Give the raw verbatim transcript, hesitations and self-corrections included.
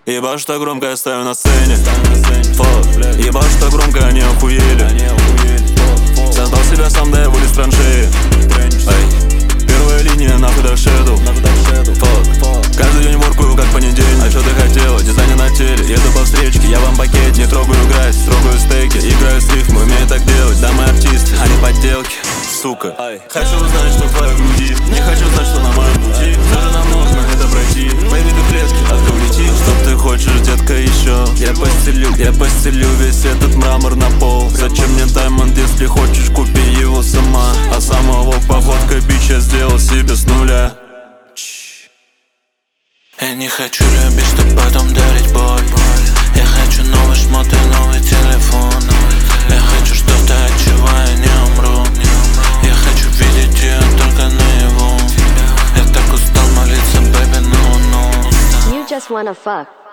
Ебашь, что громко я стою на сцене. Фак. Ебашь, что громко они охуели. Создал себя сам, да я вылез с траншеи. Эй. Первая линия, нахуй до шеду. Фак. Каждый день воркую, как понедельник. А что ты хотела? Дизайнер на теле. Еду по встречке, я вам пакет. Не трогаю грязь, трогаю стейки. Играю с рифмой, умею так делать. Да, мы артисты, а не подделки. Сука. Хочу узнать, что в твоей груди. Не хочу знать, что на моем пути. Все же нам нужно это пройти. Мои виды клетки, а ты улети. Что ты хочешь, детка, еще? Я постелю, я постелю весь этот мрамор на пол. Зачем мне даймонд, если хочешь, купи его сама. А самого походкой бич я сделал себе с нуля. Я не хочу любить, чтоб потом дарить боль. Я хочу новый шмот и новый телефон. Я хочу что-то, от чего я не умру. Я хочу видеть ее только наяву. Я так устал молиться, baby, no, no. You just wanna fuck.